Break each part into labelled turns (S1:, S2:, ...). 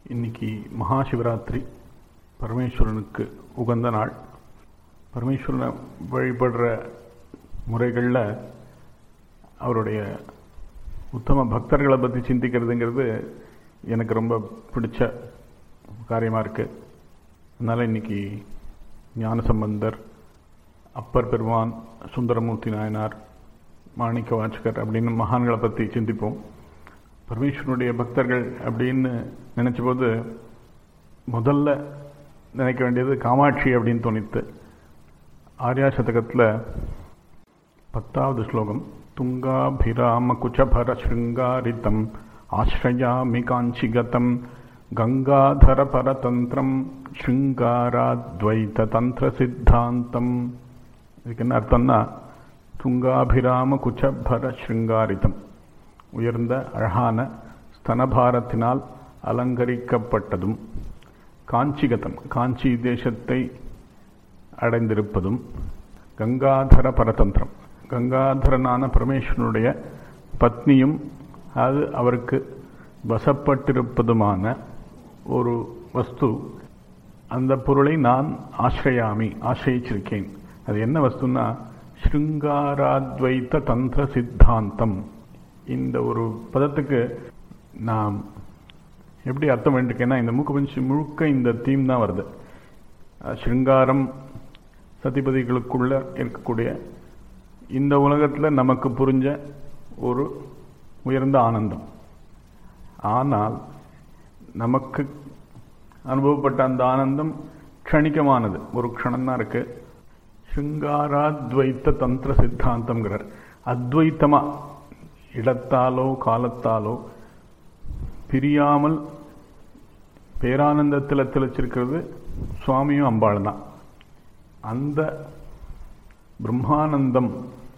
S1: இன்னைக்கு மகாசிவராத்திரி, பரமேஸ்வரனுக்கு உகந்த நாள். பரமேஸ்வரனை வழிபடுற முறைகளில் அவருடைய உத்தம பக்தர்களை பற்றி சிந்திக்கிறதுங்கிறது எனக்கு ரொம்ப பிடிச்ச காரியமாக இருக்குது. அதனால் இன்னைக்கு ஞானசம்பந்தர், அப்பர் பெருமான், சுந்தரமூர்த்தி நாயனார், மாணிக்க வாசகர் அப்படின்னு மகான்களை பற்றி சிந்திப்போம். பரமேஸ்வரனுடைய பக்தர்கள் அப்படின்னு நினச்சபோது முதல்ல நினைக்க வேண்டியது காமாட்சி அப்படின்னு தோணித்து. ஆர்யா சதகத்தில் 10வது ஸ்லோகம், துங்காபிராம குச்சபர ஸ்ருங்காரிதம் ஆஸ்ரயாமி காஞ்சிகதம் கங்காதர பரதந்திரம் ஸ்ருங்காராத்வைத தந்திர சித்தாந்தம். இதுக்கு என்ன அர்த்தம்னா, துங்காபிராம குச்சபர ஸ்ருங்காரிதம், உயர்ந்த அழகான ஸ்தனபாரத்தினால் அலங்கரிக்கப்பட்டதும், காஞ்சிகதம், காஞ்சி தேசத்தை அடைந்திருப்பதும், கங்காதர பரதந்திரம், கங்காதரனான பரமேஸ்வரனுடைய பத்னியும் அது அவருக்கு வசப்பட்டிருப்பதுமான ஒரு வஸ்து. அந்த பொருளை நான் ஆசிரயிச்சிருக்கேன். அது என்ன வஸ்துன்னா, ஸ்ருங்காராத்வைத தந்திர சித்தாந்தம். இந்த ஒரு பதத்துக்கு நான் எப்படி அர்த்தம் வேண்டியிருக்கேன்னா, இந்த மூக்கு முழுக்க இந்த தீம் தான் வருது. ஸ்ருங்காரம், சதிபதிகளுக்குள்ள இருக்கக்கூடிய இந்த உலகத்தில் நமக்கு புரிஞ்ச ஒரு உயர்ந்த ஆனந்தம். ஆனால் நமக்கு அனுபவப்பட்ட அந்த ஆனந்தம் க்ஷணிகமானது, ஒரு க்ஷணம்தான் இருக்கு. ஸ்ருங்காராத்வைத்த தந்திர சித்தாந்தம்ங்கிறார். அத்வைத்தமா, இடத்தாலோ காலத்தாலோ பிரியாமல் பேரானந்தத்தில் திளைச்சிருக்கிறது சுவாமியும் அம்பாள் தான். அந்த பிரம்மானந்தம்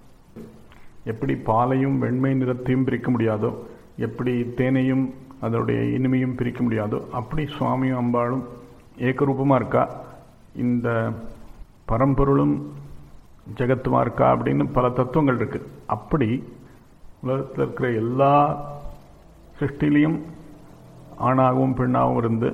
S1: எப்படி பாலையும் வெண்மை நிறத்தையும் பிரிக்க முடியாதோ, எப்படி தேனையும் அதனுடைய இனிமையும் பிரிக்க முடியாதோ, அப்படி சுவாமியும் அம்பாளும் ஏகரூபமாக இருக்கா. இந்த பரம்பொருளும் ஜெகத்துமா இருக்கா அப்படின்னு பல தத்துவங்கள் இருக்கு. அப்படி உலகத்தில் இருக்கிற எல்லா சிருஷ்டிலையும் ஆணாகவும் பெண்ணாகவும் இருந்து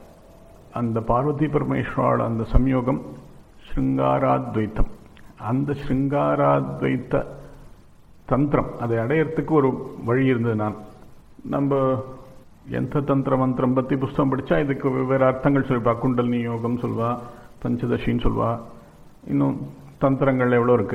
S1: அந்த பார்வதி பரமேஸ்வரோட அந்த சம்யோகம் ஸ்ருங்காராத்வைத்தம். அந்த ஸ்ருங்காராத்வைத்த தந்திரம், அதை அடையறதுக்கு ஒரு வழி இருந்தது. நம்ம எந்த தந்திர மந்திரம் பற்றி புஸ்தகம் படித்தா இதுக்கு வெவ்வேறு அர்த்தங்கள் சொல்லிப்பா. குண்டலினி யோகம் சொல்வா, பஞ்சதசின்னு சொல்வா, இன்னும் தந்திரங்கள் எவ்வளோ இருக்கு.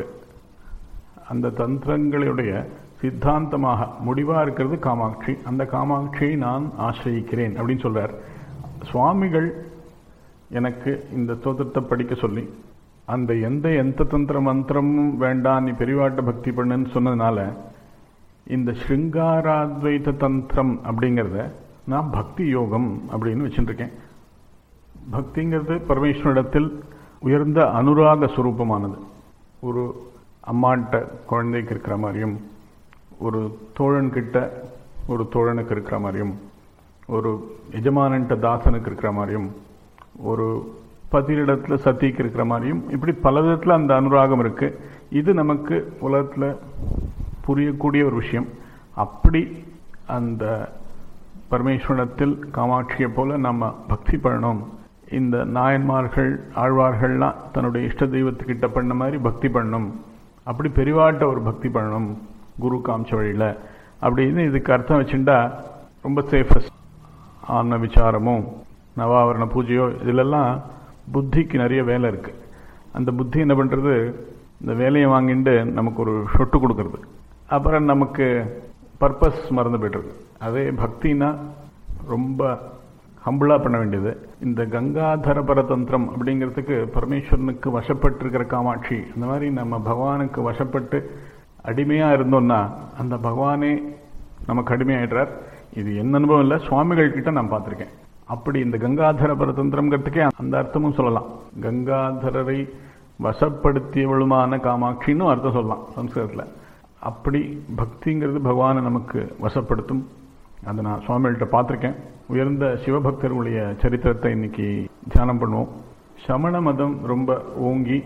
S1: அந்த தந்திரங்களுடைய சித்தாந்தமாக முடிவாக இருக்கிறது காமாட்சி. அந்த காமாட்சியை நான் ஆசிரியிக்கிறேன் அப்படின்னு சொல்றார் சுவாமிகள். எனக்கு இந்த ஸ்தோத்திரத்தை படிக்க சொல்லி, அந்த எந்த தந்திர மந்திரமும் வேண்டாம், நீ பெரியவாட்ட பக்தி பண்ணுன்னு சொன்னதுனால இந்த ஸ்ருங்காராத்வைத தந்திரம் அப்படிங்கிறத நான் பக்தி யோகம் அப்படின்னு வச்சுருக்கேன். பக்திங்கிறது பரமேஸ்வரிடத்தில் உயர்ந்த அனுராக சுரூபமானது. ஒரு அம்மாட்ட குழந்தைக்கு இருக்கிற மாதிரியும், ஒரு தோழன்கிட்ட ஒரு தோழனுக்கு இருக்கிற மாதிரியும், ஒரு எஜமானன்ட்ட தாசனுக்கு இருக்கிற மாதிரியும், ஒரு பதிரிடத்தில் சத்திக்கு இருக்கிற மாதிரியும், இப்படி பல விதத்தில் அந்த அனுராகம் இருக்கு. இது நமக்கு உலகத்தில் புரியக்கூடிய ஒரு விஷயம். அப்படி அந்த பரமேஸ்வரத்தில் காமாட்சியை போல நம்ம பக்தி பண்ணணும். இந்த நாயன்மார்கள், ஆழ்வார்கள்லாம் தன்னுடைய இஷ்ட தெய்வத்துக்கிட்ட பண்ண மாதிரி பக்தி பண்ணணும். அப்படி பெரிவாட்ட ஒரு பக்தி பண்ணணும் குரு காமிச்ச வழியில் அப்படின்னு இதுக்கு அர்த்தம் வச்சுட்டா ரொம்ப சேஃபஸ்ட். ஆன்ம விசாரமோ நவாவரண பூஜையோ இதிலெல்லாம் புத்திக்கு நிறைய வேலை இருக்கு. அந்த புத்தி என்ன பண்ணுறது, இந்த வேலையை வாங்கிட்டு நமக்கு ஒரு சொட்டு கொடுக்கறது, அப்புறம் நமக்கு பர்பஸ் மறந்து போய்ட்டுருக்கு. அதே பக்தினா ரொம்ப ஹம்பிளாக பண்ண வேண்டியது. இந்த கங்காதர பரதந்திரம் அப்படிங்கிறதுக்கு பரமேஸ்வரனுக்கு வசப்பட்டிருக்கிற காமாட்சி, அந்த மாதிரி நம்ம பகவானுக்கு வசப்பட்டு அடிமையாக இருந்தோம்னா அந்த பகவானே நமக்கு அடிமையாயிடுறார். இது என்ன அனுபவம் இல்லை, சுவாமிகள் கிட்ட நான் பார்த்துருக்கேன். அப்படி இந்த கங்காதர பரதந்திரம்ங்கிறதுக்கே அந்த அர்த்தமும் சொல்லலாம். கங்காதரரை வசப்படுத்தியவளுமான காமாட்சின்னு அர்த்தம் சொல்லலாம் சம்ஸ்கிருதத்தில். அப்படி பக்திங்கிறது பகவானை நமக்கு வசப்படுத்தும். அதை நான் சுவாமிகள்கிட்ட பார்த்துருக்கேன். உயர்ந்த சிவபக்தர்களுடைய சரித்திரத்தை இன்னைக்கு தியானம் பண்ணுவோம். சமண மதம் ரொம்ப ஓங்கி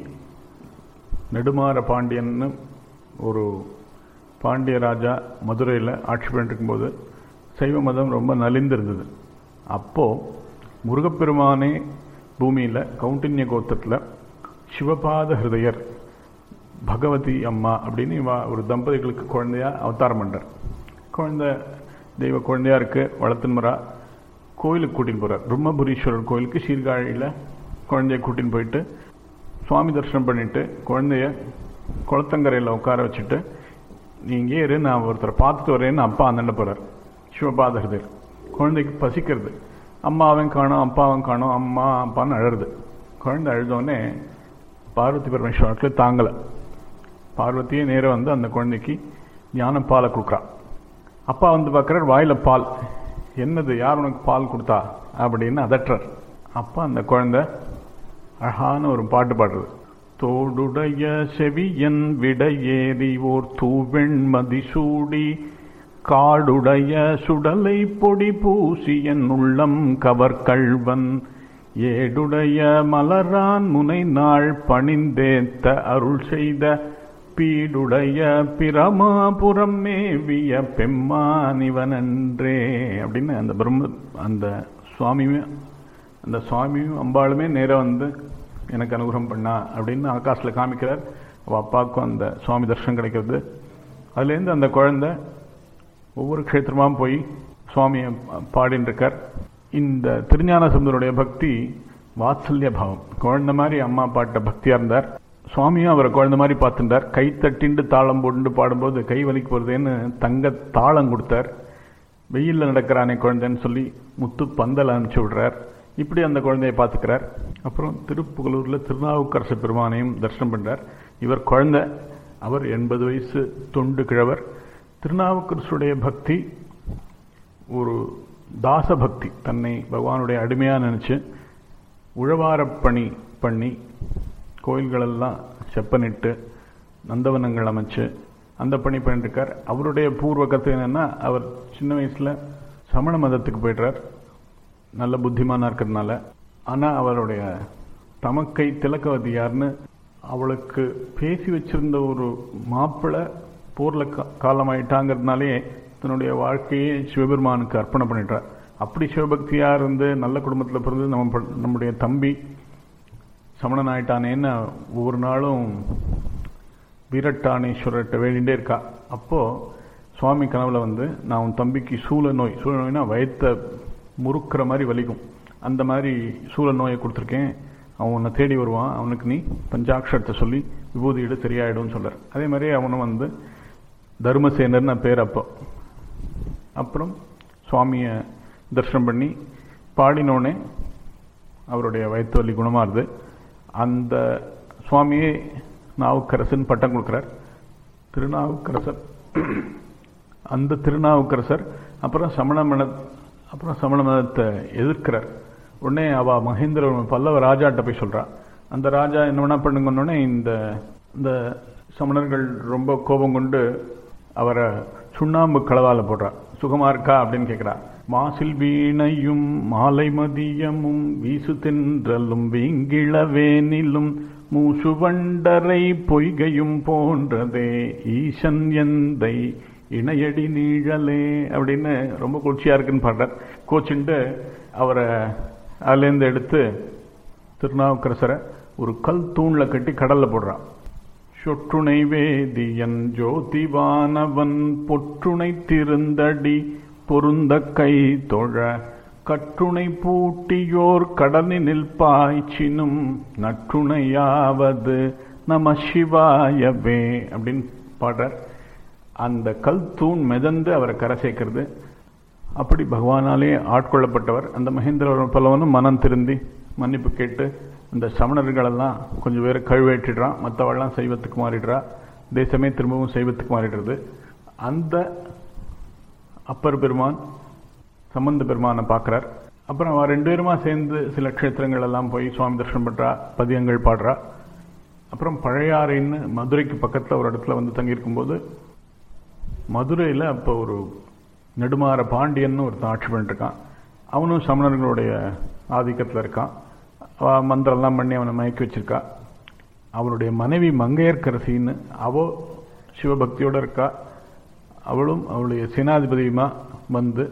S1: நெடுமாற பாண்டியன்னு ஒரு பாண்டிய ராஜா மதுரையில் ஆட்சி பண்ணிட்டு இருக்கும்போது சைவ மதம் ரொம்ப நலிந்திருந்தது. அப்போது முருகப்பெருமானே பூமியில் கௌண்டின்ய கோத்திரத்தில் சிவபாத ஹிருதயர் பகவதி அம்மா அப்படின்னு ஒரு தம்பதிகளுக்கு குழந்தையாக அவதாரம் பண்ணுறார். குழந்தை தெய்வ குழந்தையாக இருக்குது, வளர்த்துன்மரா கோயிலுக்கு கூட்டின்னு போகிறார். பிரம்மபுரீஸ்வரர் கோயிலுக்கு சீர்காழியில் குழந்தைய கூட்டின்னு போயிட்டு சுவாமி தரிசனம் பண்ணிவிட்டு குழந்தைய குளத்தங்கரையில் உட்கார வச்சுட்டு நீ இங்கே இரு, நான் ஒருத்தரை பார்த்துட்டு வரேன்னு அப்பா அந்தாண்ட போகிறார். சிவபாத ஹிருதயர். குழந்தைக்கு பசிக்கிறது, அம்மாவும் காணோம் அப்பாவும் காணோம், அம்மா அப்பான்னு அழறது. குழந்தை அழுதோடனே பார்வதி பரமேஸ்வரனுக்கு தாங்கலை. பார்வதியே நேரம் வந்து அந்த குழந்தைக்கு ஞான பாலை கொடுக்குறான். அப்பா வந்து பார்க்குறார், வாயில் பால். என்னது, யார் உனக்கு பால் கொடுத்தா அப்படின்னு அதட்டுறார். அப்பா அந்த குழந்தை அழகான ஒரு பாட்டு பாடுறது. தோடுடைய செவியன் விடையேறி ஓர் தூவெண் மதிசூடி காடுடைய சுடலை பொடி பூசியன் உள்ளம் கவர்கள்வன் ஏடுடைய மலரான் முனை நாள் பணிந்தேத்த அருள் செய்த பீடுடைய பிரமாபுரம் மேவிய பெம்மானிவனன்றே அப்படின்னு அந்த சுவாமியும் அம்பாளுமே நேராக வந்து எனக்கு அனுகிரகம் பண்ணா அப்படின்னு ஆகாசில் காமிக்கிறார். அவள் அப்பாவுக்கும் அந்த சுவாமி தரிசனம் கிடைக்கிறது. அதுலேருந்து அந்த குழந்தை ஒவ்வொரு க்ஷேத்திரமாக போய் சுவாமியை பாடின்னு இருக்கார். இந்த திருஞான சம்பந்தருடைய பக்தி வாத்சல்ய பாவம். குழந்தை மாதிரி அம்மா பாட்ட பக்தியாக இருந்தார். சுவாமியும் அவரை குழந்தை மாதிரி பார்த்துட்டார். கை தட்டிண்டு தாளம் போட்டு பாடும்போது கை வலிக்கு போகிறதுன்னு தங்க தாளம் கொடுத்தார். வெயிலில் நடக்கிறானே குழந்தைன்னு சொல்லி முத்து பந்தல் அனுப்பிச்சி விடுறார். இப்படி அந்த குழந்தையை பார்த்துக்கிறார். அப்புறம் திருப்புகலூரில் திருநாவுக்கரசு பெருமானையும் தரிசனம் பண்ணுறார். இவர் குழந்தை, அவர் 80 வயசு தொண்டு கிழவர். திருநாவுக்கரசுடைய பக்தி ஒரு தாச பக்தி. தன்னை பகவானுடைய அடிமையாக நினச்சி உழவாரப்பணி பண்ணி கோயில்களெல்லாம் செப்பனிட்டு நந்தவனங்கள் அமைச்சு அந்த பணி பண்ணிட்டுருக்கார். அவருடைய பூர்வ கருத்து என்னென்னா, அவர் சின்ன வயசில் சமண மதத்துக்கு போய்ட்றார், நல்ல புத்திமானாக இருக்கிறதுனால. ஆனால் அவருடைய தமக்கை திலக்கவதியார்னு அவளுக்கு பேசி வச்சிருந்த ஒரு மாப்பிள்ளை போரில் காலமாயிட்டாங்கிறதுனாலே தன்னுடைய வாழ்க்கையை சிவபெருமானுக்கு அர்ப்பணம் பண்ணிட்டார். அப்படி சிவபக்தியாக இருந்து நல்ல குடும்பத்தில் பிறந்து நம்முடைய தம்பி சமணன் ஆயிட்டானேன்னு ஒவ்வொரு நாளும் வீரட்டானேஸ்வரர்கிட்ட வேண்டிகிட்டே இருக்கா. அப்போது சுவாமி கனவுல வந்து, நான் உன் தம்பிக்கு சூழ நோய்னா வயத்தை முறுக்கிற மாதிரி வலிக்கும், அந்த மாதிரி சூழ நோயை கொடுத்துருக்கேன், அவன் உன்னை தேடி வருவான், அவனுக்கு நீ பஞ்சாட்சரத்தை சொல்லி விபூதியிட சரியாயிடும்னு சொல்கிறார். அதே மாதிரி அவனும் வந்து தர்மசேனர்னு பேர். அப்புறம் சுவாமியை தரிசனம் பண்ணி பாடினோடனே அவருடைய வயிற்று வலி குணமாகுது. அந்த சுவாமியே நாவுக்கரசன் பட்டம் கொடுக்குறார். அந்த திருநாவுக்கரசர் அப்புறம் சமண மதத்தை எதிர்க்கிறார். உடனே அவள் மகேந்திர பல்லவ ராஜாட்ட போய் சொல்கிறா. அந்த ராஜா என்ன வேணா பண்ணுங்கன்னொடனே இந்த சமணர்கள் ரொம்ப கோபம் கொண்டு அவரை சுண்ணாம்பு களவால போடுறா. சுகமாக இருக்கா அப்படின்னு கேட்குறா. மாசில் வீணையும் மாலை மதியமும் வீசு தென்றலும் வீங்கிளவேனிலும் மூசுவண்டரை பொய்கையும் போன்றதே ஈசன் எந்தை இணையடி நீழலே அப்படின்னு ரொம்ப குளிர்ச்சியாக இருக்குன்னு பாடுறார். கோச்சின்ட்டு அவரை அதுலேருந்து எடுத்து திருநாவுக்கரசரை ஒரு கல் தூணில் கட்டி கடலில் போடுறான். சொற்றுணை வேதியன் ஜோதிவானவன் பொற்றுணை திருந்தடி பொருந்த கை தொழ கற்றுணை பூட்டியோர் கடலினில் பாய்ச்சினும் நற்றுணையாவது நம சிவாயவே அப்படின்னு பாடுறார். அந்த கல் தூண் மிதந்து அவரை கரை சேர்க்கிறது. அப்படி பகவானாலே ஆட்கொள்ளப்பட்டவர். அந்த மகேந்திர பல்லவனும் மனம் திருந்தி மன்னிப்பு கேட்டு இந்த சமணர்களெல்லாம் கொஞ்சம் பேர் கழுவேற்றிடுறான், மற்றவெல்லாம் சைவத்துக்கு மாறிடுறா. தேசமே திரும்பவும் சைவத்துக்கு மாறிடுறது. அந்த அப்பர் பெருமான் சம்பந்த பெருமானை பார்க்குறார். அப்புறம் அவன் 2 பேருமா சேர்ந்து சில க்ஷேத்திரங்கள் எல்லாம் போய் சுவாமி தரிசனம் பண்ணுறா, பதியங்கள் பாடுறா. அப்புறம் பழையாறைன்னு மதுரைக்கு பக்கத்தில் ஒரு இடத்துல வந்து தங்கியிருக்கும்போது, மதுரையில் அப்போ ஒரு நெடுமாற பாண்டியன்னு ஒருத்தன் ஆட்சி பண்ணிட்டுருக்கான். அவனும் சமணர்களுடைய ஆதிக்கத்தில் இருக்கான். மந்திரம்லாம் பண்ணி அவனை மயக்கி வச்சிருக்கா. அவனுடைய மனைவி மங்கையர்க்கரசின்னு அவோ சிவபக்தியோடு இருக்கா. அவளும் அவளுடைய சேனாதிபதியுமா வந்து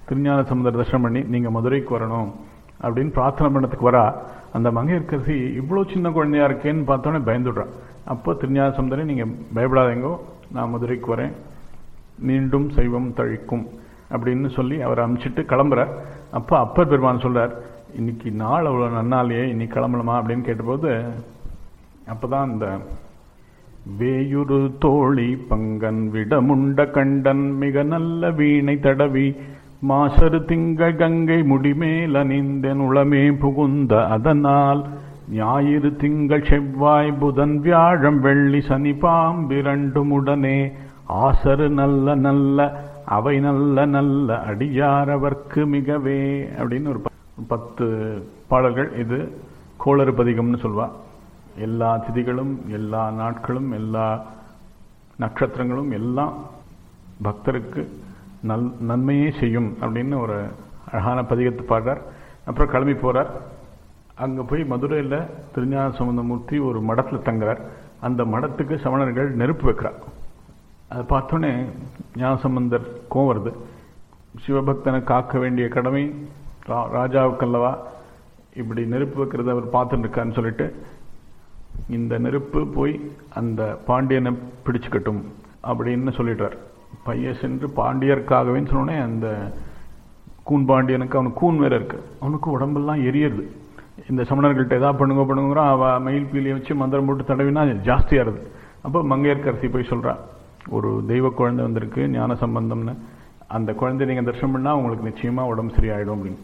S1: திருஞான சம்பந்தர் தரிசனம் பண்ணி நீங்கள் மதுரைக்கு வரணும் அப்படின்னு பிரார்த்தனை பண்ணத்துக்கு வரா. அந்த மங்கையர்க்கரசி இவ்வளோ சின்ன குழந்தையா இருக்கேன்னு பார்த்தோன்னே பயந்துடுறான். அப்போ திருஞான சம்பந்தரே நீங்கள் பயப்படாதீங்கோ, நான் மதுரைக்கு வரேன், மீண்டும் சைவம் தழிக்கும் அப்படின்னு சொல்லி அவரை அனுப்பிச்சிட்டு கிளம்புறார். அப்போ அப்பர் பெருமான் சொல்றார், இன்னைக்கு நாள் அவ்வளோ நன்னாலேயே இன்னைக்கு கிளம்பலாமா அப்படின்னு கேட்டபோது அப்போதான் இந்த வேயுரு தோழி பங்கன் விடமுண்ட கண்டன் மிக நல்ல வீணை தடவி மாசரு திங்கள் கங்கை முடிமேல் அணிந்தன் உளமே புகுந்த அதனால் ஞாயிறு திங்கள் செவ்வாய் புதன் வியாழம் வெள்ளி சனி பாம்பிரண்டும் உடனே ஆசரு நல்ல நல்ல அவை நல்ல நல்ல அடியாரவர்க்கு மிகவே அப்படின்னு ஒரு 10 பாடல்கள். இது கோளறு பதிகம்னு சொல்வா. எல்லா திதிகளும் எல்லா நாட்களும் எல்லா நட்சத்திரங்களும் எல்லாம் பக்தருக்கு நன்மையே செய்யும் அப்படின்னு ஒரு அழகான பதிகத்தை பாடுறார். அப்புறம் கிளம்பி போறார். அங்கே போய் மதுரையில் திருஞான சம்பந்தமூர்த்தி ஒரு மடத்தில் தங்குறார். அந்த மடத்துக்கு சமணர்கள் நெருப்பு வைக்கிறார். அதை பார்த்தோன்னே ஞானசம்பந்தர் கோவம் வருது. சிவபக்தனை காக்க வேண்டிய கடமை ராஜாவுக்கல்லவா, இப்படி நெருப்பு வைக்கிறத அவர் பார்த்துட்டு இருக்கான்னு சொல்லிட்டு இந்த நெருப்பு போய் அந்த பாண்டியனை பிடிச்சுக்கட்டும் அப்படின்னு சொல்லிடுறார். பையன் சென்று பாண்டியருக்காகவே சொன்னோடனே அந்த கூன் பாண்டியனுக்கு, அவனுக்கு கூன் வேற இருக்கு, அவனுக்கு உடம்பெல்லாம் எரியுது. இந்த சமணர்கள்ட்ட ஏதாவது பண்ணுங்கிறா, அவள் மயில் பீலியை வச்சு மந்திரம் போட்டு தடவினா ஜாஸ்தியாகுது. அப்போ மங்கையர்க்கரசி போய் சொல்கிறா, ஒரு தெய்வ குழந்தை வந்திருக்கு ஞான சம்பந்தம்னு, அந்த குழந்தை நீங்கள் தரிசனம் பண்ணால் உங்களுக்கு நிச்சயமாக உடம்பு சரியாயிடும் அப்படின்னு.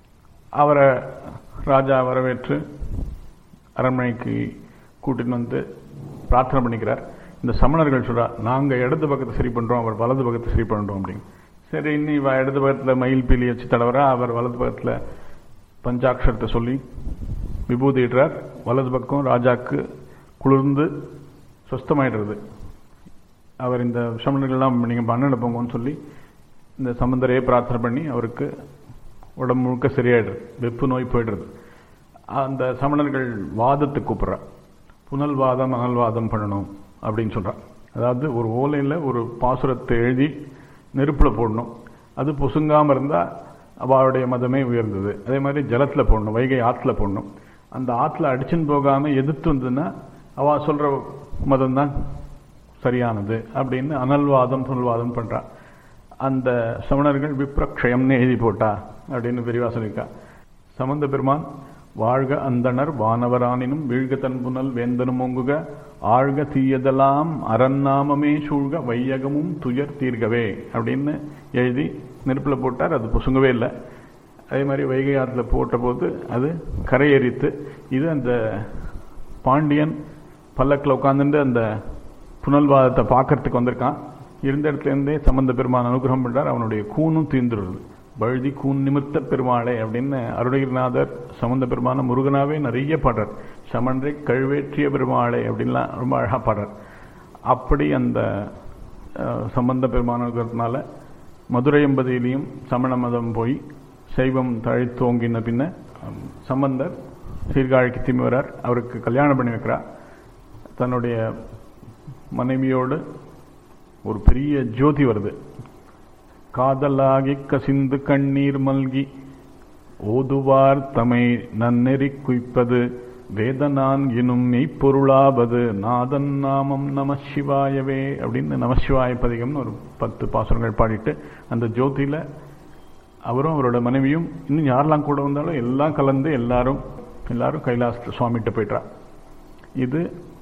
S1: அவரை ராஜா வரவேற்று அரண்மனைக்கு கூட்டின்னு வந்து பிரார்த்தனை பண்ணிக்கிறார். இந்த சமணர்கள் சொல்றா, நாங்கள் இடது பக்கத்தை சரி பண்ணுறோம், அவர் வலது பக்கத்தை சரி பண்ணுறோம் அப்படின்னு. சரி, இன்னும் இவ இடது பக்கத்தில் மயில் பீலி வச்சு தடவரா, அவர் வலது பக்கத்தில் பஞ்சாட்சரத்தை சொல்லி விபூதிடுறார். வலது பக்கம் ராஜாக்கு குளிர்ந்து சுஸ்தமாயிடுறது. அவர் இந்த சமணர்கள்லாம் நீங்கள் பன்னெண்டு போங்கன்னு சொல்லி இந்த சம்பந்தரையே பிரார்த்தனை பண்ணி அவருக்கு உடம்பு முழுக்க சரியாயிடுறது, வெப்பு நோய் போயிடுறது. அந்த சமணர்கள் வாதத்துக்கு கூப்பிட்றா, புனல்வாதம் அனல்வாதம் பண்ணணும் அப்படின்னு சொல்கிறான். அதாவது ஒரு ஓலையில் ஒரு பாசுரத்தை எழுதி நெருப்பில் போடணும், அது பொசுங்காமல் இருந்தால் அவளுடைய மதமே உயர்ந்தது. அதே மாதிரி ஜலத்தில் போடணும், வைகை ஆற்றுல போடணும். அந்த ஆற்றுல அடிச்சுன்னு போகாமல் எதிர்த்து வந்ததுன்னா அவள் சொல்கிற மதம் தான் சரியானது அப்படின்னு அனல்வாதம் புனல்வாதம் பண்ணுறான். அந்த சமணர்கள் விப்ரக்ஷயம்னு எழுதி போட்டா அப்படின்னு பெரியவா சொல்லியிருக்கா. சம்பந்த பெருமான் வாழ்க அந்தணர் வானவரானினும் வீழ்க தன் புனல் வேந்தனும் ஓங்குக ஆழ்க தீயதெல்லாம் அரண்நாமமே சூழ்க வையகமும் துயர் தீர்கவே அப்படின்னு எழுதி நெருப்பில் போட்டார். அது பொசுங்கவே இல்லை. அதே மாதிரி வைகை ஆற்றுல போட்ட போது அது கரையேறித்து. இது அந்த பாண்டியன் பல்லக்கில் உட்காந்துட்டு அந்த புனல்வாதத்தை பார்க்கறதுக்கு வந்திருக்கான். இருந்த இடத்துலேருந்தே சம்பந்த பெருமான் அனுகிரகம் பண்ணுறார். அவனுடைய கூனும் தீர்ந்துடுறது. வழுதி கூன் நிமித்த பெருமாளே அப்படின்னு அருணகிரிநாதர் சம்பந்த பெருமான முருகனாவே நிறைய பாடுறார். சமன்றை கழுவேற்றிய பெருமாளே அப்படின்லாம் ரொம்ப அழகாக பாடுறார். அப்படி அந்த சம்பந்த பெருமான அனுகிரகத்தினால மதுரை எம்பதியிலையும் சமண மதம் போய் சைவம் தழைத்தோங்கின பின்ன சம்பந்தர் சீர்காழிக்கு திரும்பி வரார். அவருக்கு கல்யாணம் பண்ணி வைக்கிறார். தன்னுடைய மனைவியோடு ஒரு பெரிய ஜோதி வருது. காதலாகி கசிந்து கண்ணீர் மல்கி ஓதுவார் தமை நன்னெறி குய்ப்பது வேதனான் எனும் மெய்ப்பொருளாவது நாதன் நாமம் நம சிவாயவே அப்படின்னு நமசிவாய பதிகம்னு ஒரு 10 பாசுரங்கள் பாடிட்டு அந்த ஜோதியில் அவரும் அவரோட மனைவியும் இன்னும் யாரெல்லாம் கூட வந்தாலும் எல்லாம் கலந்து எல்லாரும் கைலாச சுவாமிகிட்ட போய்ட்றா. இது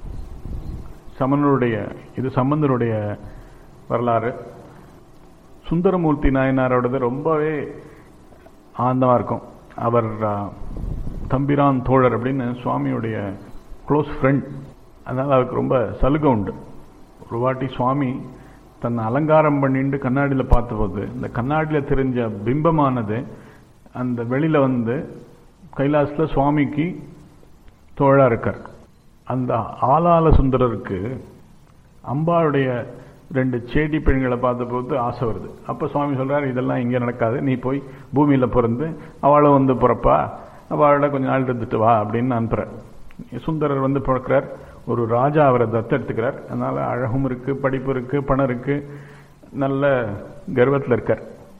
S1: இது சம்பந்தருடைய வரலாறு. சுந்தரமூர்த்தி நாயனாரோடது ரொம்பவே ஆனந்தமாக இருக்கும். அவர் தம்பிரான் தோழர் அப்படின்னு சுவாமியுடைய க்ளோஸ் ஃப்ரெண்ட். அதனால் அவருக்கு ரொம்ப சலுகை உண்டு. ஒரு வாட்டி சுவாமி தன்னை அலங்காரம் பண்ணிட்டு கண்ணாடியில் பார்த்தபோது இந்த கண்ணாடியில் தெரிஞ்ச பிம்பமானது அந்த வெளியில் வந்து கைலாசத்தில் சுவாமிக்கு தோழாக இருக்கார். அந்த ஆளாள சுந்தரருக்கு அம்பாளுடைய 2 சேடி பெண்களை பார்த்தபோது ஆசை வருது. அப்போ சுவாமி சொல்கிறார், இதெல்லாம் இங்கே நடக்காது, நீ போய் பூமியில் பிறந்து அவளை வந்து பிறப்பா, அவளோட கொஞ்சம் நாள் இருந்துட்டு வா அப்படின்னு அனுப்புகிறார். சுந்தரர் வந்து பிறக்கிறார். ஒரு ராஜா அவரை தத்தெடுத்துக்கிறார். அதனால் அழகும் இருக்குது, படிப்பு இருக்குது, பணம் இருக்குது, நல்ல கர்வத்தில் இருக்கார்.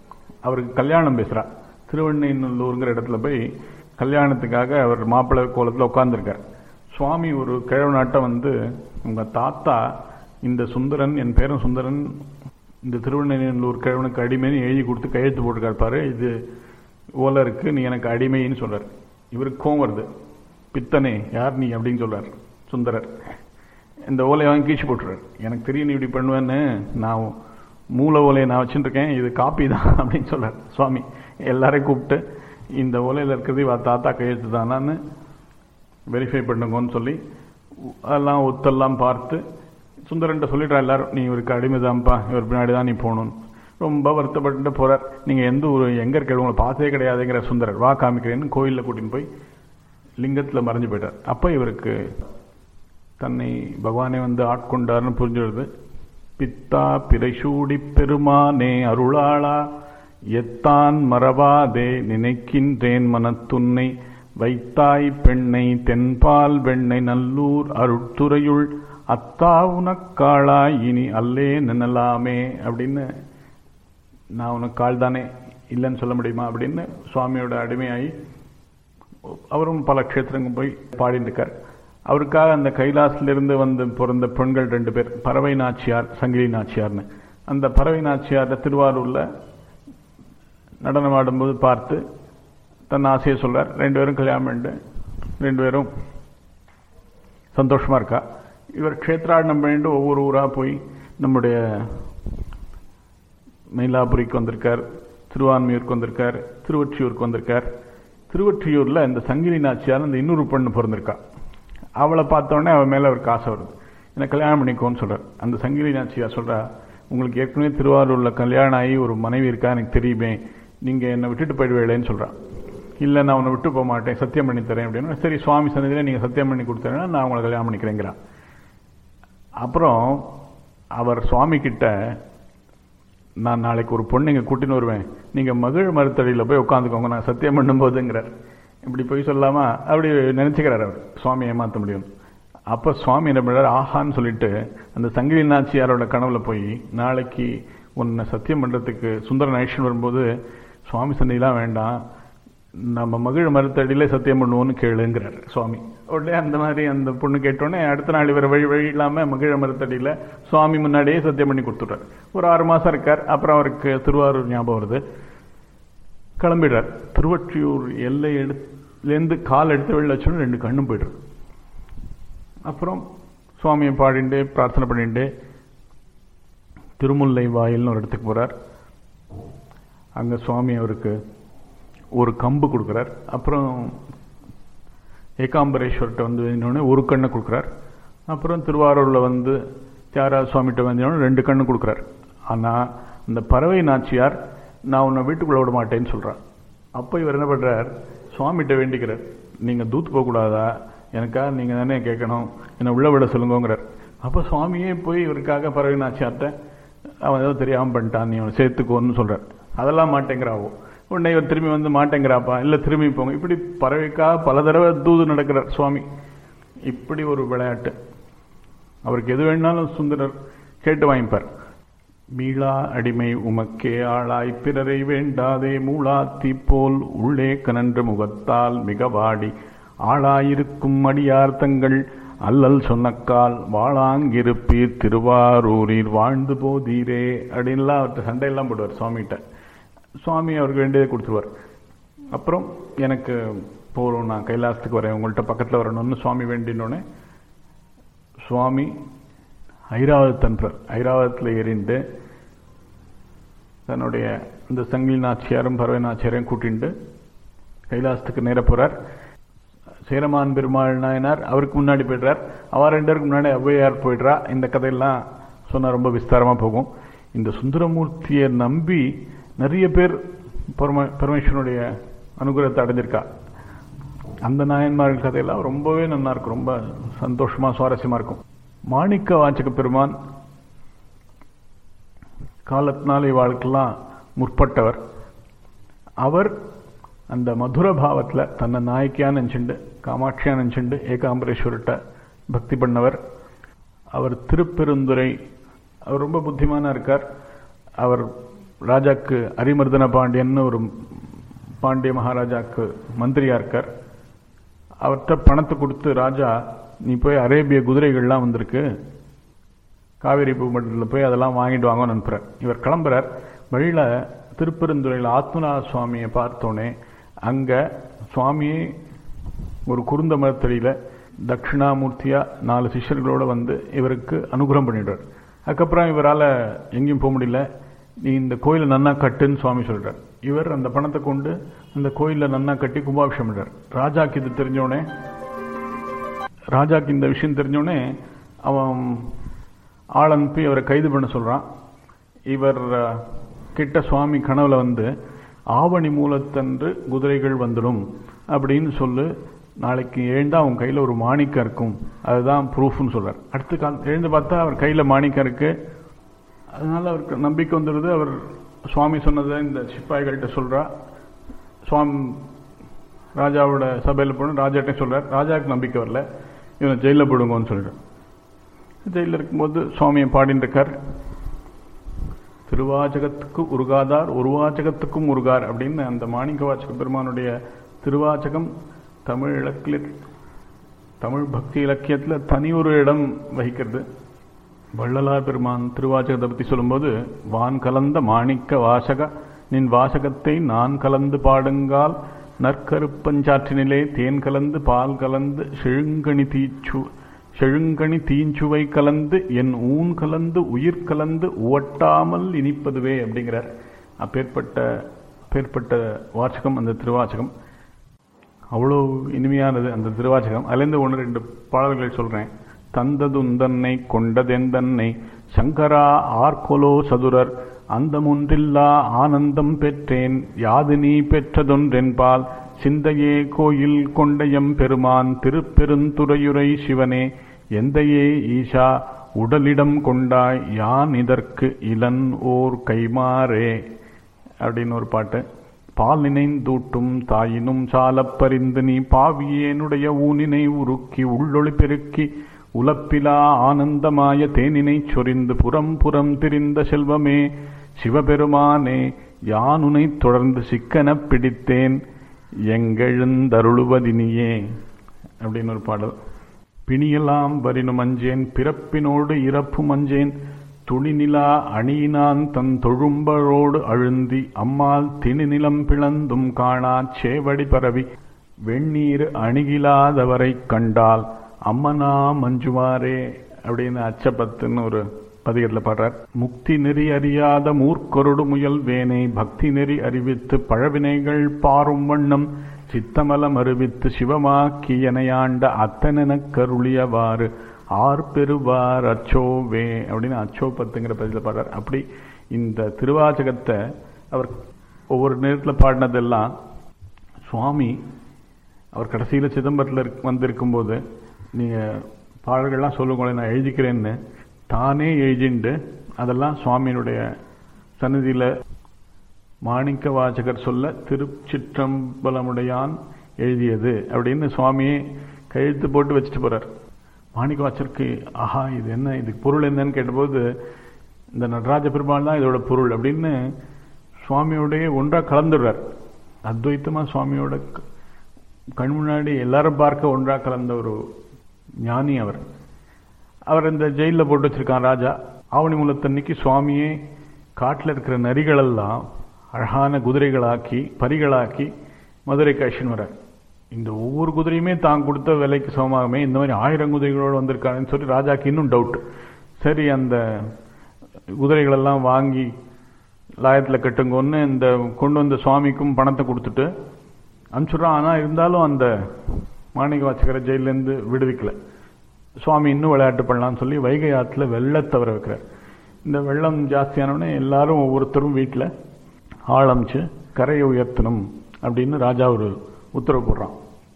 S1: அவருக்கு கல்யாணம் பேசுகிறா. திருவெண்ணைநல்லூருங்கிற இடத்துல போய் கல்யாணத்துக்காக அவர் மாப்பிள்ளை கோலத்தில் உட்கார்ந்துருக்கார். சுவாமி ஒரு கிழவனாட்டம் வந்து, உங்கள் தாத்தா இந்த சுந்தரன், என் பேரன் சுந்தரன், இந்த திருவெண்ணைநல்லூர் கிழவனுக்கு அடிமைன்னு எழுதி கொடுத்து கையெழுத்து போட்டுருக்கார் பாரு, இது ஓலை இருக்கு, நீ எனக்கு அடிமைன்னு சொல்றார். இவருக்கு கோவம் வருது. பித்தனே, யார் நீ அப்படின்னு சொல்றார் சுந்தரர். இந்த ஓலையை வாங்கி கீழ்ச்சி போட்டுறாரு. எனக்கு தெரியும் நீ இப்படி பண்ணுவேன்னு, நான் மூல ஓலையை நான் வச்சுருக்கேன், இது காப்பி தான் அப்படின்னு சொல்றார் சுவாமி. எல்லாரையும் கூப்பிட்டு இந்த ஓலையில் இருக்கிறது தாத்தா கையெழுத்து தானான்னு வெரிஃபை பண்ணுங்கன்னு சொல்லி அதெல்லாம் ஒத்தெல்லாம் பார்த்து சுந்தரன்ட்ட சொல்லிடுறா எல்லாரும், நீ இவருக்கு அடிமைதான்ப்பா, இவர் பின்னாடி தான் நீ போகணும்னு. ரொம்ப வருத்தப்பட்டு போறார். நீங்கள் எந்த ஊர், எங்கே இருக்கிற, உங்களை பார்த்தே கிடையாதுங்கிற சுந்தரர். வா காமிக்கிறேன்னு கோயிலில் கூட்டின்னு போய் லிங்கத்தில் மறைஞ்சு போயிட்டார். அப்போ இவருக்கு தன்னை பகவானே வந்து ஆட்கொண்டார்னு புரிஞ்சுடுது. பித்தா பிறைசூடி பெருமானே அருளாளா, எத்தான் மறவாதே நினைக்கின்றேன் மனத்துன்னை, வைத்தாய் பெண்ணை தென்பால் வெண்ணை நல்லூர் அருட்துறையுள், அத்தா உனக்காளா இனி அல்லே நினலாமே அப்படின்னு, நான் உனக்கு கால் தானே, இல்லைன்னு சொல்ல முடியுமா அப்படின்னு சுவாமியோட அடிமையாகி அவரும் பல க்ஷேத்திரங்கள் போய் பாடிட்டு இருக்கார். அவருக்காக அந்த கைலாசிலிருந்து வந்து பிறந்த பெண்கள் 2 பேர், பறவை நாச்சியார், சங்கிலி நாச்சியார்னு. அந்த பறவை நாச்சியார் திருவாரூரில் நடனம் ஆடும்போது பார்த்து தன் ஆசையை சொல்றார். 2 பேரும் கல்யாணம் பண்ணிட்டு 2 பேரும் சந்தோஷமா இருக்கா. இவர் க்ஷேத்ராடனம் பண்ணிட்டு ஒவ்வொரு ஊராக போய் நம்முடைய மயிலாபுரிக்கு வந்திருக்கார், திருவான்மியூருக்கு வந்திருக்கார், திருவொற்றியூருக்கு வந்திருக்கார். திருவொற்றியூரில் இந்த சங்கிலி நாச்சியார் அந்த இன்னொரு பொண்ணு பிறந்திருக்கா. அவளை பார்த்தோடனே அவள் மேலே அவருக்கு ஆசை வருது. என்னை கல்யாணம் பண்ணிக்கோன்னு சொல்கிறார். அந்த சங்கிலி நாச்சியார் சொல்கிறா, உங்களுக்கு ஏற்கனவே திருவாரூரில் கல்யாணம் ஆகி ஒரு மனைவி இருக்கா, எனக்கு தெரியுமே, நீங்கள் என்னை விட்டுட்டு போயிடுவேளேன்னு சொல்கிறான். இல்லை, நான் உன்னை விட்டு போக மாட்டேன், சத்தியம் பண்ணி தரேன் அப்படின்னு. சரி, சுவாமி சன்னதியில் நீங்கள் சத்தியம் பண்ணி கொடுத்தேன்னா நான் உங்களை கல்யாணம் பண்ணிக்கிறேங்கிறான். அப்புறம் அவர் சுவாமி கிட்ட, நான் நாளைக்கு ஒரு பொண்ணு இங்கே கூட்டின்னு வருவேன், நீங்கள் மகிழ் மருத்தடியில் போய் உட்காந்துக்கோங்க நான் சத்தியம் பண்ணும்போதுங்கிறார். இப்படி போய் சொல்லாமல் அப்படி நினச்சிக்கிறார் அவர், சுவாமி ஏமாற்ற முடியும். அப்போ சுவாமி என்ன பண்ணுறார், ஆஹான்னு சொல்லிட்டு அந்த சங்கிலி நாச்சியாரோட கனவுல போய், நாளைக்கு உன்னை சத்தியம் பண்ணுறதுக்கு சுந்தரன் ஐஷன் வரும்போது சுவாமி சன்னிலாம் வேண்டாம், நம்ம மகிழ் மருத்தடியிலே சத்தியம் பண்ணுவோன்னு கேளுங்கிறார் சுவாமி. உடனே அந்த மாதிரி அந்த பொண்ணு கேட்டோடனே அடுத்த நாள் இவர் வழி இல்லாமல் மகிழ மருத்தடியில் சுவாமி முன்னாடியே சத்தியம் பண்ணி கொடுத்துட்டார். ஒரு 6 மாதம் இருக்கார். அப்புறம் அவருக்கு திருவாரூர் ஞாபகம் வருது, கிளம்பிடுறார். திருவொற்றியூர் எல்லையிலேருந்து கால் எடுத்து வெளில வச்சோன்னு 2 கண்ணும் போய்டுறது. அப்புறம் சுவாமியை பாடிண்டு பிரார்த்தனை பண்ணிட்டு திருமுல்லை வாயில்னு ஒரு இடத்துக்கு போகிறார். அங்கே சுவாமி அவருக்கு ஒரு கம்பு கொடுக்குறார். அப்புறம் ஏகாம்பரேஸ்வர்கிட்ட வந்து இன்னொன்று ஒரு கண்ணை கொடுக்குறார். அப்புறம் திருவாரூரில் வந்து தியாகராஜ சுவாமிகிட்ட வந்தோடனே 2 கண்ணு கொடுக்குறார். ஆனால் இந்த பறவை நாச்சியார், நான் உன்னை வீட்டுக்குள்ளே விட மாட்டேன்னு சொல்கிறான். அப்போ இவர் என்ன பண்ணுறார், சுவாமிகிட்ட வேண்டிக்கிறார், நீங்கள் தூத்து போகக்கூடாதா, எனக்காக நீங்கள் தானே கேட்கணும், என்னை உள்ள விட சொல்லுங்கிறார். அப்போ சுவாமியே போய் இவருக்காக பறவை நாச்சியார்ட்ட, அவன் ஏதோ தெரியாமல் பண்ணிட்டான், நீ அவனை சேர்த்துக்கோன்னு சொல்கிறார். அதெல்லாம் மாட்டேங்கிறாவோ. உடனே இவர் திரும்பி வந்து மாட்டேங்கிறாப்பா, இல்லை திரும்பி போங்க. இப்படி பறவைக்காக பல தடவை தூது நடக்கிறார் சுவாமி. இப்படி ஒரு விளையாட்டு. அவருக்கு எது வேணாலும் சுந்தரர் கேட்டு வாங்கிப்பார். மீளா அடிமை உமக்கே ஆளாய் பிறரை வேண்டாதே, மூளா தீப்போல் உள்ளே கனன்று முகத்தால் மிக வாடி, ஆளாயிருக்கும் அடியார் தங்கள் அல்லல் சொன்னக்கால், வாழாங்கிருப்பீர் திருவாரூரில் வாழ்ந்து போதீரே அப்படின்லாம் அவர்கிட்ட சண்டையெல்லாம் போடுவார் சுவாமிகிட்ட. சுவாமி அவருக்கு வேண்டியதை கொடுத்துருவார். அப்புறம் எனக்கு போகிறோம், நான் கைலாசத்துக்கு வரேன், உங்கள்கிட்ட பக்கத்தில் வரணும்னு சுவாமி வேண்டினோடனே சுவாமி ஐராவதத்து அனுப்புறார். ஐராவதத்தில் ஏறிண்டு தன்னுடைய இந்த சங்கிலி நாச்சியாரும் பறவை நாச்சியாரையும் கூட்டிட்டு கைலாசத்துக்கு நேர போகிறார். சேரமான் பெருமாள் நாயனார் அவருக்கு முன்னாடி போய்ட்றார். அவ 2 பேருக்கு முன்னாடி ஔவையார் போய்ட்றா. இந்த கதையெல்லாம் சொன்னால் ரொம்ப விஸ்தாரமாக போகும். இந்த சுந்தரமூர்த்தியை நம்பி நிறைய பேர் பரமேஸ்வரனுடைய அனுகிரகத்தை அடைஞ்சிருக்கா. அந்த நாயன்மார்கள் கதையெல்லாம் ரொம்பவே நல்லா இருக்கும், ரொம்ப சந்தோஷமா சுவாரஸ்யமா இருக்கும். மாணிக்க வாச்சக பெருமான் காலத்தினாலே வாழ்க்கெல்லாம் முற்பட்டவர். அவர் அந்த மதுர பாவத்தில் தன்னை நாயக்கியா நினச்சிண்டு, காமாட்சியா நினச்சிண்டு ஏகாம்பரேஸ்வர்கிட்ட பக்தி பண்ணவர். அவர் திருப்பெருந்துறை, அவர் ரொம்ப புத்திமானா இருக்கார். அவர் ராஜாக்கு அரிமர்தன பாண்டியன் ஒரு பாண்டிய மகாராஜாக்கு மந்திரியா இருக்கார். அவர்கிட்ட பணத்தை கொடுத்து, ராஜா நீ போய் அரேபிய குதிரைகள்லாம் வந்திருக்கு, காவேரி பூமண்டலத்தில் போய் அதெல்லாம் வாங்கிட்டு வாங்கன்னு அனுப்புறார். இவர் கிளம்புறார். வழியில திருப்பெருந்துறையில் ஆத்மநாத சுவாமியை பார்த்தோன்னே அங்க சுவாமியே ஒரு குருந்த மரத்தடியில தட்சிணாமூர்த்தியா 4 சிஷ்யர்களோட வந்து இவருக்கு அனுகிரகம் பண்ணிடுறார். அதுக்கப்புறம் இவரால் எங்கேயும் போக முடியல. நீ இந்த கோயிலை நன்னா கட்டுன்னு சுவாமி சொல்றார். இவர் அந்த பணத்தை கொண்டு அந்த கோயிலில் நன்னா கட்டி கும்பாபிஷேகம் பண்றார். ராஜாக்கு இது தெரிஞ்சோடனே, ராஜாக்கு இந்த விஷயம் தெரிஞ்சோடனே அவன் ஆள் அனுப்பி அவரை கைது பண்ண சொல்றான். இவர் கிட்ட சுவாமி கனவுல வந்து ஆவணி மூலத்தன்று குதிரைகள் வந்துடும் அப்படின்னு சொல்லு, நாளைக்கு எழுந்தா அவன் கையில ஒரு மாணிக்கம் இருக்கும், அதுதான் ப்ரூஃப்னு சொல்றார். அடுத்த கால எழுந்து பார்த்தா அவர் கையில மாணிக்கம் இருக்கு. அதனால அவருக்கு நம்பிக்கை வந்துடுது. அவர் சுவாமி சொன்னதை இந்த சிப்பாய்கள்கிட்ட சொல்றா. சுவாமி ராஜாவோட சபையில் போன ராஜாட்ட சொல்றார். ராஜாவுக்கு நம்பிக்கை வரல, இவனை ஜெயிலில் போடுங்கன்னு சொல்றார். ஜெயிலில் இருக்கும்போது சுவாமியை பாடின்னு இருக்கார். திருவாச்சகத்துக்கு உருகாதார் ஒருவாச்சகத்துக்கும் உருகார் அப்படின்னு அந்த மாணிக்க வாச்சக பெருமானுடைய திருவாச்சகம் தமிழ் பக்தி இலக்கியத்தில் தனி ஒரு இடம் வகிக்கிறது. வள்ளலார் பெருமான் திருவாச்சகத்தை பற்றி சொல்லும்போது, வான் கலந்த மாணிக்க வாசக நின் வாசகத்தை நான் கலந்து பாடுங்கால் நற்கருப்பஞ்சாற்றினிலே தேன் கலந்து பால் கலந்து செழுங்கனி தீஞ்சுவை கலந்து என் ஊன் கலந்து உயிர் கலந்து உவட்டாமல் இனிப்பதுவே அப்படிங்கிறார். அப்பேற்பட்ட வாச்சகம் அந்த திருவாச்சகம். அவ்வளோ இனிமையானது அந்த திருவாச்சகம். அதுலேருந்து 1-2 பாடல்கள் சொல்றேன். தந்ததுந்தன்னை கொண்டதெந்தன்னை சங்கரா ஆர்கொலோ சதுரர் அந்தமொன்றில்லா ஆனந்தம் பெற்றேன் யாது நீ பெற்றதொன்றென்பால் சிந்தையே கோயில் கொண்டயம் பெருமான் திருப்பெருந்துறையுரை சிவனே எந்தையே ஈஷா உடலிடம் கொண்டாய் யான் இதற்கு இளன் ஓர் கைமாறே அப்படின்னு ஒரு பாட்டு. பால் நினைந்தூட்டும் தாயினும் சாலப் பரிந்து நீ பாவியேனுடைய ஊனினை உருக்கி உள்ளொளி பெருக்கி உலப்பிலா ஆனந்தமாய தேனினை சொரிந்து புறம் புறம் திரிந்த செல்வமே சிவபெருமானே யானுனை தொடர்ந்து சிக்கன பிடித்தேன் எங்கெழுந்தருளுவதினியே அப்படின்னு ஒரு பாடல். பிணியெல்லாம் வரினும் அஞ்சேன் பிறப்பினோடு இறப்பும் அஞ்சேன் துணிநிலா அணியினான் தன் தொழும்பரோடு அழுந்தி அம்மாள் திணிநிலம் பிளந்தும் காணா சேவடி பரவி வெண்ணீர் அணுகிலாதவரை கண்டால் அம்மனா மஞ்சுமாரே அப்படின்னு அச்சபத்துன்னு ஒரு பதிகத்தில் பாடுறார். முக்தி நெறி அறியாத மூர்க்கொருடு முயல் வேனை பக்தி நெறி அறிவித்து பழவினைகள் பாரும் வண்ணம் சித்தமலம் அறிவித்து சிவமாக்கி எனையாண்ட அத்தனென கருளியவாறு ஆர்பெருவார் அச்சோவே அப்படின்னு அச்சோபத்துங்கிற பதிவில் பாடுறார். அப்படி இந்த திருவாச்சகத்தை அவர் ஒவ்வொரு நேரத்தில் பாடினதெல்லாம் சுவாமி அவர் கடைசியில் சிதம்பரத்தில் வந்திருக்கும்போது, நீங்கள் பாடல்கள்லாம் சொல்லுங்களேன் நான் எழுதிக்கிறேன்னு தானே எழுதிண்டு அதெல்லாம் சுவாமியினுடைய சன்னதியில் மாணிக்க வாசகர் சொல்ல திருச்சிற்றம்பலமுடையான் எழுதியது அப்படின்னு சுவாமியே கையெழுத்து போட்டு வச்சுட்டு போறார். மாணிக்க வாசகருக்கு ஆஹா இது என்ன, இதுக்கு பொருள் என்னன்னு கேட்டபோது இந்த நடராஜ பெருமாள் தான் இதோட பொருள் அப்படின்னு சுவாமியோடைய ஒன்றாக கலந்துடுறார். அத்வைத்தமாக சுவாமியோட கண் முன்னாடி எல்லாரும் பார்க்க ஒன்றாக கலந்த ஒரு ஞானி அவர். அவர் இந்த ஜெயிலில் போட்டு வச்சிருக்கான் ராஜா. ஆவணி மூலத்தன்னைக்கு சுவாமியே காட்டில் இருக்கிற நரிகளெல்லாம் அழகான குதிரைகளாக்கி பரிகளாக்கி மதுரைக்கு அழிச்சுன்னு வர. இந்த ஒவ்வொரு குதிரையுமே தான் கொடுத்த விலைக்கு சமமாகவே இந்த மாதிரி 1000 குதிரைகளோடு வந்திருக்காங்கன்னு சொல்லி ராஜாக்கு இன்னும் டவுட். சரி அந்த குதிரைகளெல்லாம் வாங்கி லாயத்தில் கட்டுங்கன்னு இந்த கொண்டு வந்த சுவாமிக்கும் பணத்தை கொடுத்துட்டு அனுப்பிச்சுட்றான். ஆனால் இருந்தாலும் அந்த மாணிக்க வாசகரை ஜெயிலேருந்து விடுவிக்கல. சுவாமி இன்னும் விளையாட்டு பண்ணலான்னு சொல்லி வைகை ஆற்றுல வெள்ளத்தை வர வைக்கிறார். இந்த வெள்ளம் ஜாஸ்தியானோடனே எல்லாரும் ஒவ்வொருத்தரும் வீட்டில் ஆழமிச்சு கரையை உயர்த்தணும் அப்படின்னு ராஜா ஒரு உத்தரவு போடுறான்.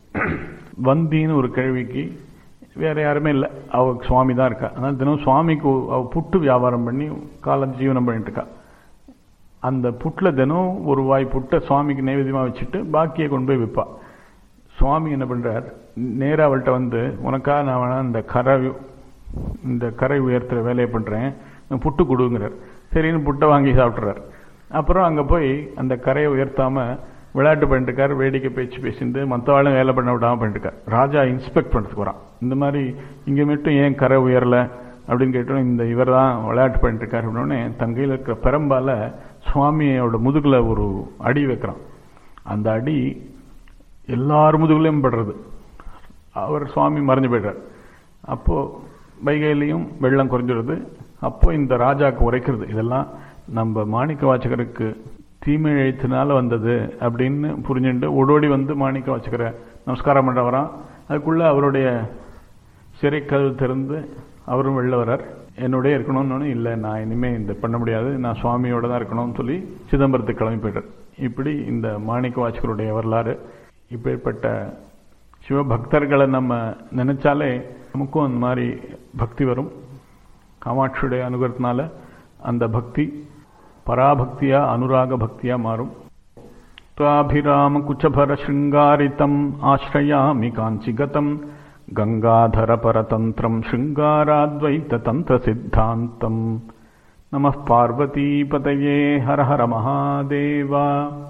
S1: வந்தின்னு ஒரு கேள்விக்கு வேற யாருமே இல்லை, அவ சுவாமி தான் இருக்கா. அதனால தினம் சுவாமிக்கு அவ புட்டு வியாபாரம் பண்ணி கால ஜீவனம் பண்ணிட்டு இருக்கா. அந்த புட்டில் தினம் ஒரு வாய் புட்டை சுவாமிக்கு நைவேத்தியமாக வச்சுட்டு பாக்கியை கொண்டு போய் விற்பா. சுவாமி என்ன பண்றார், நேராக அவள்கிட்ட வந்து உனக்காக நான் வேணா இந்த கரை உயர்த்துற வேலையை பண்றேன், புட்டு கொடுங்கிறார். சரின்னு புட்டை வாங்கி சாப்பிட்றார். அப்புறம் அங்கே போய் அந்த கரையை உயர்த்தாமல் விளையாட்டு பண்ணிட்டுருக்கார், வேடிக்கை பேச்சு பேசிட்டு மற்றவாளும் வேலை பண்ண விடாமல் பண்ணிட்டுருக்கார். ராஜா இன்ஸ்பெக்ட் பண்ணுறதுக்கு வரான். இந்த மாதிரி இங்கே மட்டும் ஏன் கரை உயரலை அப்படின்னு கேட்டோம். இந்த இவர் தான் விளையாட்டு பண்ணிட்டுருக்கார் அப்படின்னோடனே தங்கையில் இருக்கிற பெரம்பால் சுவாமியோட முதுகில் ஒரு அடி வைக்கிறான். அந்த அடி எல்லார் முதுகுலையும் படுறது. அவர் சுவாமி மறைஞ்சு போய்டுறார். அப்போது வைகையிலையும் வெள்ளம் குறைஞ்சிடுது. அப்போ இந்த ராஜாவுக்கு உரைக்கிறது, இதெல்லாம் நம்ம மாணிக்க வாசகருக்கு தீமை எழுத்தினால வந்தது அப்படின்னு புரிஞ்சுட்டு ஓடோடி வந்து மாணிக்க வாசகரை நமஸ்காரம் பண்ண வரான். அதுக்குள்ளே அவருடைய சிறைக்கதவு திறந்து அவரும் வெளில வர்றார். என்னோடய இருக்கணும்னு, இல்லை நான் இனிமேல் இந்த பண்ண முடியாது, நான் சுவாமியோட தான் இருக்கணும்னு சொல்லி சிதம்பரத்துக்கு கிளம்பி போய்ட்டார். இப்படி இந்த மாணிக்க வாசகருடைய வரலாறு. இப்பேற்பட்ட சிவபக்தர்களை நம்ம நினைச்சாலே நமக்கும் அந்த மாதிரி பக்தி வரும். காமாட்சியுடைய அனுகிரகத்தினால அந்த பக்தி பராபக்தியா அனுராக பக்தியா மாறும். துவாபிராம குச்சபர ஸ்ருங்காரிதம் ஆஸ்ரயாமி காஞ்சிகதம் கங்காதர பரதந்திரம் ஸ்ருங்காராத்வைத தந்திர சித்தாந்தம். நம பார்வதி பதயே ஹர ஹர மகாதேவா.